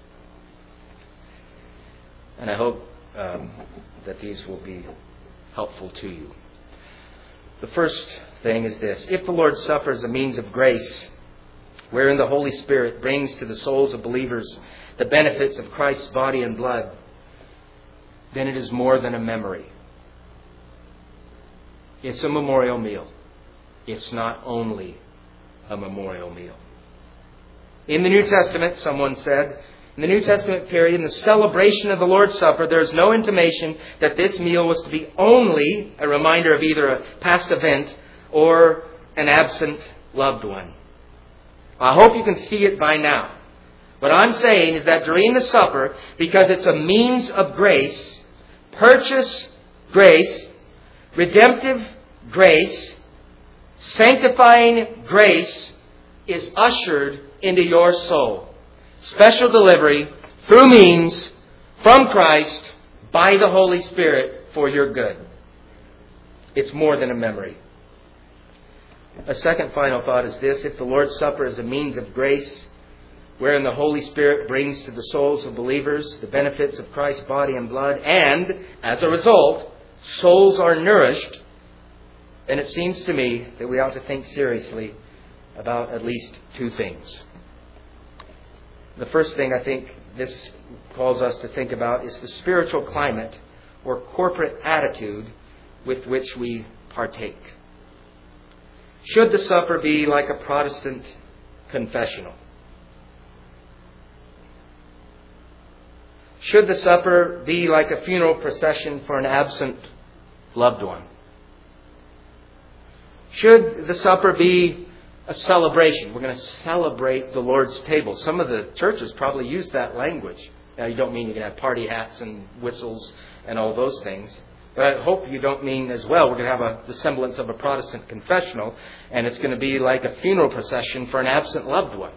And I hope that these will be helpful to you. The first thing is this. If the Lord's Supper is a means of grace, wherein the Holy Spirit brings to the souls of believers the benefits of Christ's body and blood, then it is more than a memory. It's a memorial meal. It's not only a memorial meal. In the New Testament, someone said, in the New Testament period, in the celebration of the Lord's Supper, there is no intimation that this meal was to be only a reminder of either a past event or an absent loved one. I hope you can see it by now. What I'm saying is that during the supper, because it's a means of grace, purchase grace, redemptive grace, sanctifying grace is ushered into your soul. Special delivery through means from Christ by the Holy Spirit for your good. It's more than a memory. A second final thought is this. If the Lord's Supper is a means of grace, wherein the Holy Spirit brings to the souls of believers the benefits of Christ's body and blood, and, as a result, souls are nourished, then it seems to me that we ought to think seriously about at least two things. The first thing I think this calls us to think about is the spiritual climate or corporate attitude with which we partake. Should the supper be like a Protestant confessional? Should the supper be like a funeral procession for an absent loved one? Should the supper be a celebration? We're going to celebrate the Lord's table. Some of the churches probably use that language. Now, you don't mean you can have party hats and whistles and all those things. But I hope you don't mean as well we're going to have the semblance of a Protestant confessional and it's going to be like a funeral procession for an absent loved one.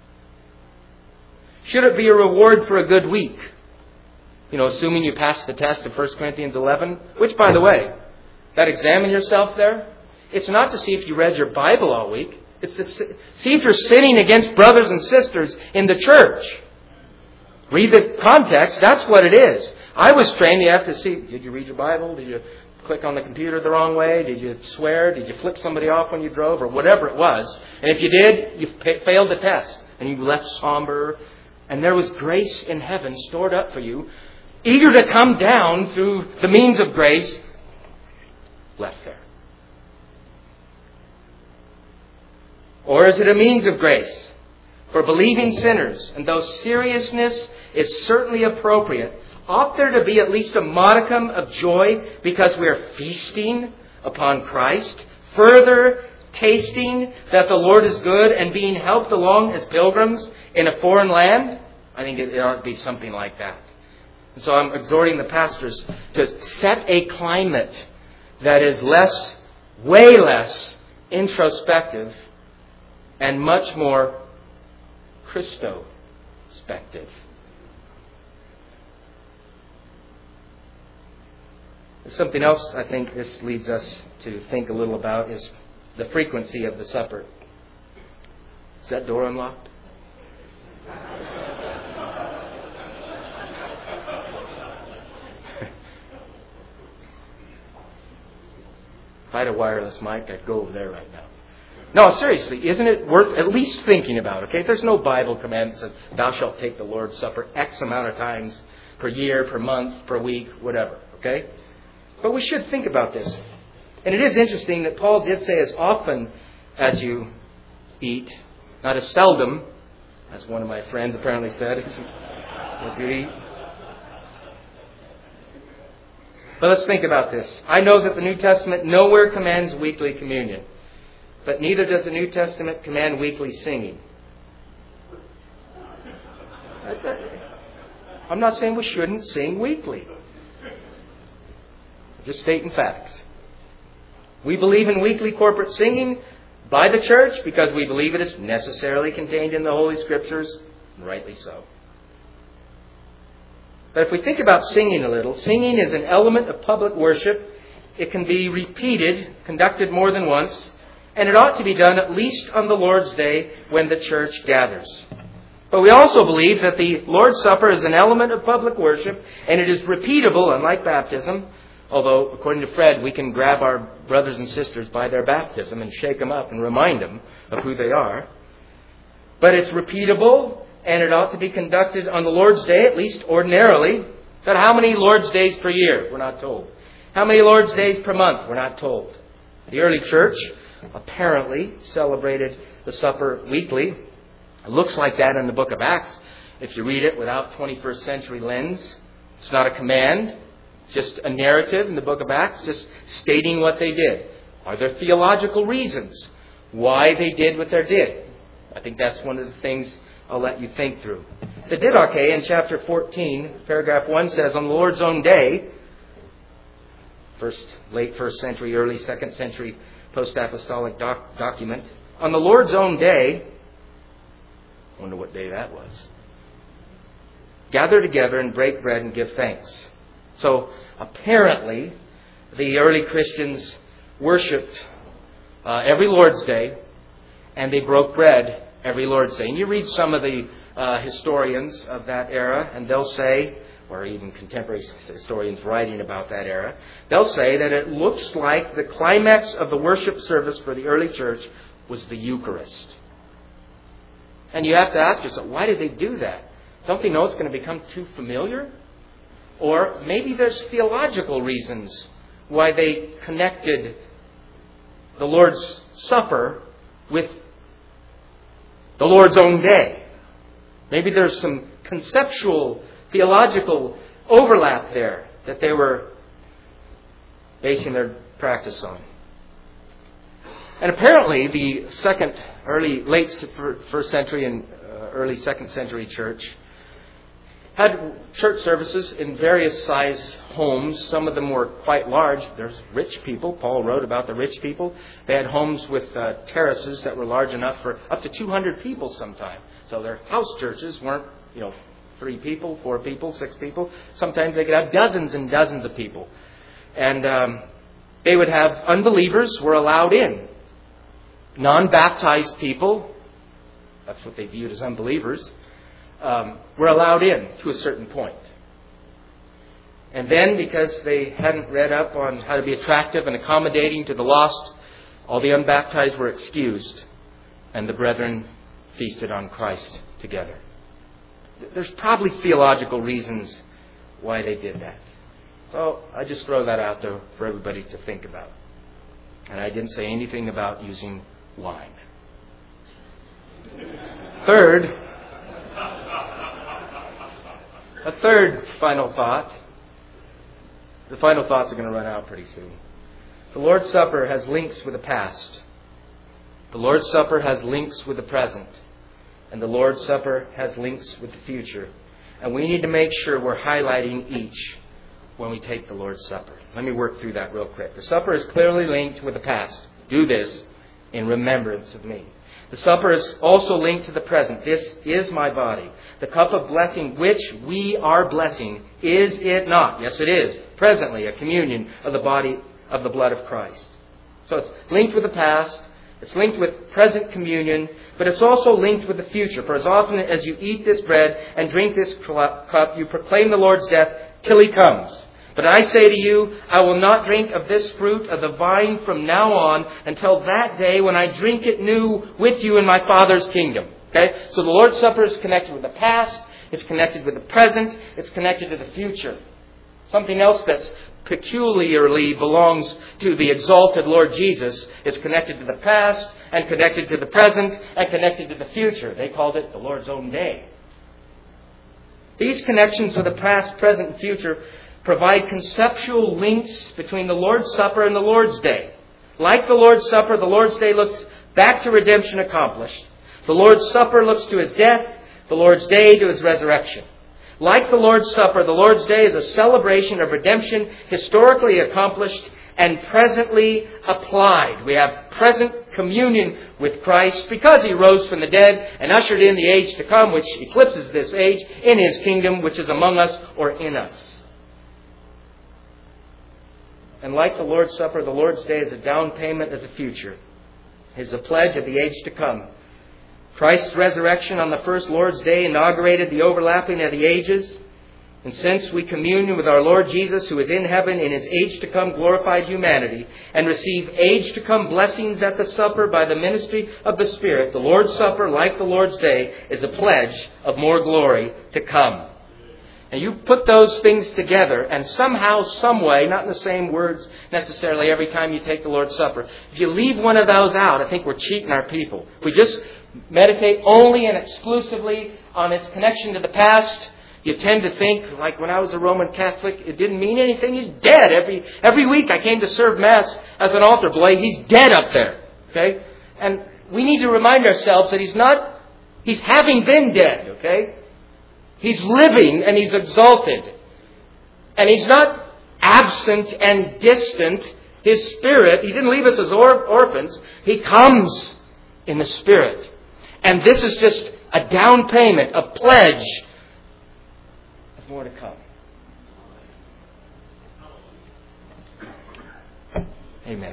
Should it be a reward for a good week? Assuming you pass the test of 1 Corinthians 11, which, by the way, that examine yourself there, it's not to see if you read your Bible all week. It's to see if you're sinning against brothers and sisters in the church. Read the context. That's what it is. I was trained, you have to see, did you read your Bible? Did you click on the computer the wrong way? Did you swear? Did you flip somebody off when you drove? Or whatever it was. And if you did, you failed the test. and you left somber, and there was grace in heaven stored up for you, eager to come down through the means of grace, left there? Or is it a means of grace for believing sinners? And though seriousness is certainly appropriate, ought there to be at least a modicum of joy because we are feasting upon Christ, further tasting that the Lord is good and being helped along as pilgrims in a foreign land? I think it ought to be something like that. And so I'm exhorting the pastors to set a climate that is way less introspective and much more Christospective. Something else I think this leads us to think a little about is the frequency of the supper. Is that door unlocked? If I had a wireless mic, I'd go over there right now. No, seriously, isn't it worth at least thinking about? Okay, there's no Bible command that says, thou shalt take the Lord's Supper X amount of times per year, per month, per week, whatever. Okay? But we should think about this. And it is interesting that Paul did say as often as you eat, not as seldom, as one of my friends apparently said, as you eat. But let's think about this. I know that the New Testament nowhere commands weekly communion. But neither does the New Testament command weekly singing. I'm not saying we shouldn't sing weekly. I'm just stating facts. We believe in weekly corporate singing by the church because we believe it is necessarily contained in the Holy Scriptures, and rightly so. But if we think about singing a little, singing is an element of public worship. It can be repeated, conducted more than once, and it ought to be done at least on the Lord's Day when the church gathers. But we also believe that the Lord's Supper is an element of public worship, and it is repeatable, unlike baptism, although, according to Fred, we can grab our brothers and sisters by their baptism and shake them up and remind them of who they are. But it's repeatable, and it ought to be conducted on the Lord's Day, at least ordinarily. But how many Lord's Days per year? We're not told. How many Lord's Days per month? We're not told. The early church apparently celebrated the supper weekly. It looks like that in the book of Acts. If you read it without 21st century lens, it's not a command, just a narrative in the book of Acts, just stating what they did. Are there theological reasons why they did what they did? I think that's one of the things I'll let you think through. The Didache in chapter 14, paragraph 1 says, on the Lord's own day, late 1st century, early 2nd century post-apostolic document, on the Lord's own day, I wonder what day that was, gather together and break bread and give thanks. So apparently, the early Christians worshipped every Lord's Day, and they broke bread every Lord's Day. And you read some of the historians of that era, and they'll say, or even contemporary historians writing about that era, they'll say that it looks like the climax of the worship service for the early church was the Eucharist. And you have to ask yourself, why did they do that? Don't they know it's going to become too familiar? Or maybe there's theological reasons why they connected the Lord's Supper with the Lord's own day. Maybe there's some conceptual, theological overlap there that they were basing their practice on. And apparently the late first century and early second century church had church services in various size homes. Some of them were quite large. There's rich people. Paul wrote about the rich people. They had homes with terraces that were large enough for up to 200 people sometime. So their house churches weren't, 3 people, 4 people, 6 people. Sometimes they could have dozens and dozens of people. And they would have unbelievers were allowed in. Non-baptized people, that's what they viewed as unbelievers, were allowed in to a certain point. And then, because they hadn't read up on how to be attractive and accommodating to the lost, all the unbaptized were excused, and the brethren feasted on Christ together. There's probably theological reasons why they did that. So I just throw that out there for everybody to think about. And I didn't say anything about using wine. A third final thought. The final thoughts are going to run out pretty soon. The Lord's Supper has links with the past. The Lord's Supper has links with the present. And the Lord's Supper has links with the future. And we need to make sure we're highlighting each when we take the Lord's Supper. Let me work through that real quick. The supper is clearly linked with the past. Do this in remembrance of me. The supper is also linked to the present. This is my body. The cup of blessing which we are blessing, is it not? Yes, it is. Presently, a communion of the body of the blood of Christ. So it's linked with the past. It's linked with present communion. But it's also linked with the future. For as often as you eat this bread and drink this cup, you proclaim the Lord's death till He comes. But I say to you, I will not drink of this fruit of the vine from now on until that day when I drink it new with you in my Father's kingdom. Okay? So the Lord's Supper is connected with the past. It's connected with the present. It's connected to the future. Something else that's peculiarly belongs to the exalted Lord Jesus is connected to the past and connected to the present and connected to the future. They called it the Lord's own day. These connections with the past, present, and future provide conceptual links between the Lord's Supper and the Lord's Day. Like the Lord's Supper, the Lord's Day looks back to redemption accomplished. The Lord's Supper looks to His death, the Lord's Day to His resurrection. Like the Lord's Supper, the Lord's Day is a celebration of redemption historically accomplished and presently applied. We have present communion with Christ because He rose from the dead and ushered in the age to come, which eclipses this age, in His kingdom, which is among us or in us. And like the Lord's Supper, the Lord's Day is a down payment of the future. It is a pledge of the age to come. Christ's resurrection on the first Lord's Day inaugurated the overlapping of the ages. And since we commune with our Lord Jesus, who is in heaven in His age to come glorified humanity, and receive age to come blessings at the supper by the ministry of the Spirit, the Lord's Supper, like the Lord's Day, is a pledge of more glory to come. And you put those things together, and somehow, some way, not in the same words necessarily every time you take the Lord's Supper, if you leave one of those out, I think we're cheating our people. If we just meditate only and exclusively on its connection to the past, you tend to think, like when I was a Roman Catholic, it didn't mean anything. He's dead. Every week I came to serve Mass as an altar boy. He's dead up there. Okay? And we need to remind ourselves that He's having been dead. Okay? He's living and He's exalted. And He's not absent and distant. His Spirit, He didn't leave us as orphans. He comes in the Spirit. And this is just a down payment, a pledge of more to come. Amen.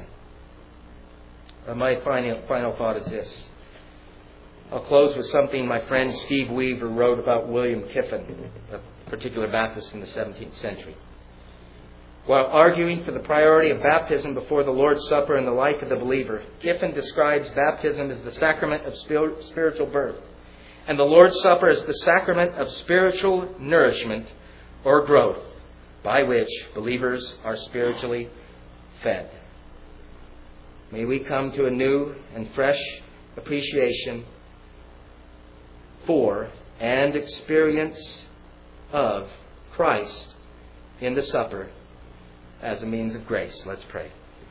My final thought is this. I'll close with something my friend Steve Weaver wrote about William Kiffin, a particular Baptist in the 17th century. While arguing for the priority of baptism before the Lord's Supper in the life of the believer, Kiffin describes baptism as the sacrament of spiritual birth, and the Lord's Supper as the sacrament of spiritual nourishment or growth, by which believers are spiritually fed. May we come to a new and fresh appreciation for and experience of Christ in the supper as a means of grace. Let's pray.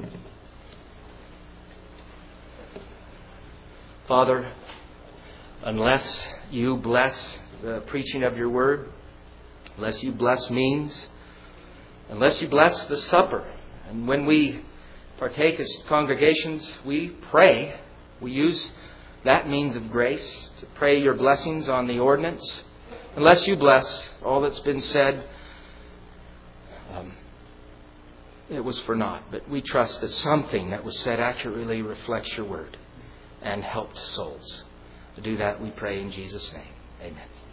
Father, unless You bless the preaching of Your word, unless You bless means, unless You bless the supper, and when we partake as congregations, we pray, we use that means of grace to pray Your blessings on the ordinance. Unless You bless all that's been said, it was for naught. But we trust that something that was said accurately reflects Your word and helped souls. To do that, we pray in Jesus' name. Amen.